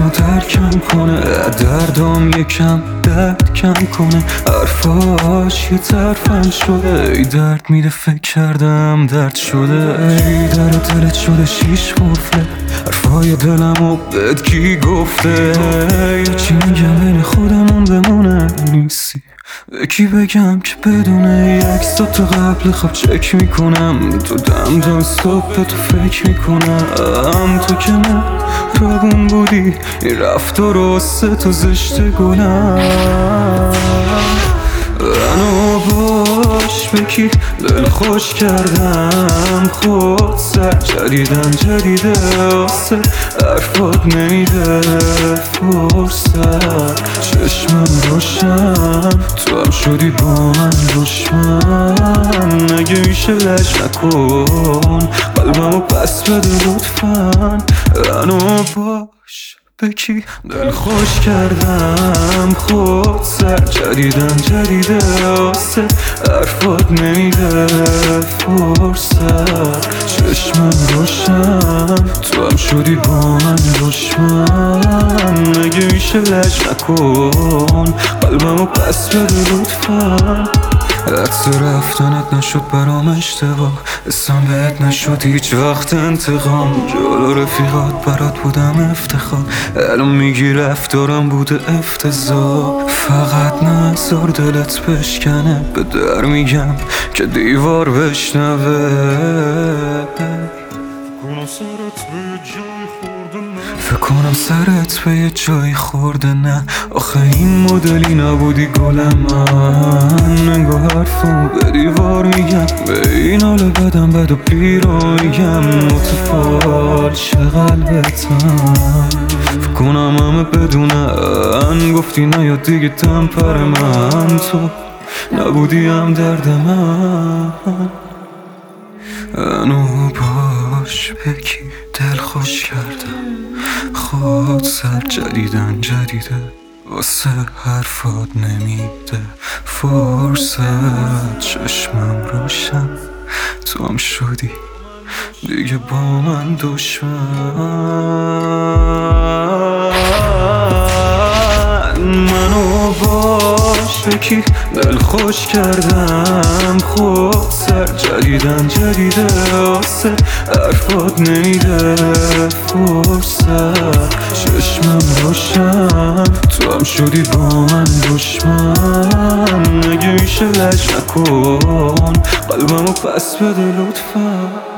منو ترکم کنه، دردام یکم درد کم کنه. حرفاش یه طرفم شده، ای درد میده فکر کردم درد شده. ای در دلت شده شیش قفله، حرفای دلمو بهت کی گفته؟ چی میگم بین خودمون بمونه، نیستی به کی بگم که بدونه؟ یک ساعت قبل خواب چک میکنم، تو دم تا صبح تو فکر میکنم. تو که من رابون بودی، این رفتار واسه تو زشته گنم. منو باش بکی دل خوش کردم، خود سر جدیده واسه حرفات نمیده فرصت. چشمم روشن تو هم شدی با من دشمن، اگه میشه لج نکن قلبمو پس بده لطفا. منو باش بکی دل خوش کردم، خود سر جدیده واسه حرفات نمیده فرصت. چشمم روشن تو هم شدی با من دشمن، اگه میشه لج نکن قلبمو پس بده لطفا. عکس رفتنت نشد برام اشتباه، اسم بهت نشد هیچ وقت انتقام. جلو رفیقات برات بودم افتخار، الان میگی رفتارم بوده افتضاح. فقط نذار دلت بشکنه، به در میگم که دیوار بشنوه. فکر کنم سرت به یه جایی خورده، نه آخه این مدلی نبودی گلم. من انگار حرفم به دیوار میگم، به این حال بدم بد و پیرو میگم. متفال چه قلبتم، فکر کنم همه بدونن گفتی نیاد دیگه تمپر من، تو نبودی هم درد من. انو باش بکی دل خوش کردم، خود سر جدیده واسه حرفات نمیده فرصت. چشمم روشن تو هم شدی دیگه با من دشمن. منو باش بکی دل خوش کردم، خود سر جدیده واسه حرفات نمیده فرصت. چشمم روشن تو هم شدی با من دشمن، اگه میشه لج نکن قلبمو پس بده لطفا.